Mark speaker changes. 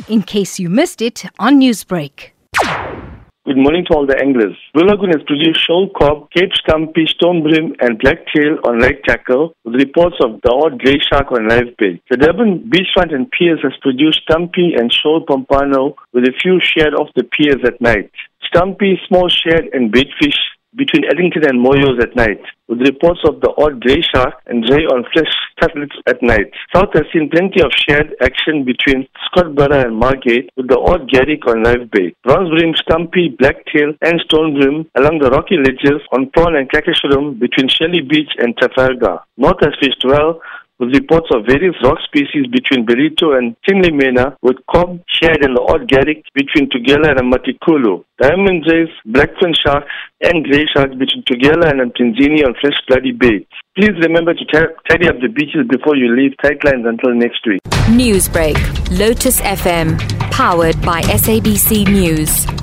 Speaker 1: in case you missed it on Newsbreak.
Speaker 2: Good morning to all the anglers. Blue Lagoon has produced shoal cob, Cape Stumpy, stone bream and blacktail on right tackle with reports of the odd grey shark on live bait. The Durban beachfront and piers has produced stumpy and shoal pompano with a few shared off the piers at night. Stumpy, small shared and baitfish between Eddington and Moyos at night, with reports of the odd grey shark and ray on fresh cutlets at night. South has seen plenty of shared action between Scottburgh and Margate, with the odd garrick on live bait. Bronze bream, stumpy, blacktail and stone bream along the rocky ledges on prawn and Kakeshurum between Shelley Beach and Trafalgar. North has fished well, with reports of various rock species between Berito and Tinley-Mena, with cob, shared and the odd garrick between Tugela and Matikulu. Diamond rays, blackfin sharks and grey sharks between Tugela and Mtinzini on fresh bloody bait. Please remember to tidy up the beaches before you leave. Tight lines until next week.
Speaker 3: Newsbreak, Lotus FM, powered by SABC News.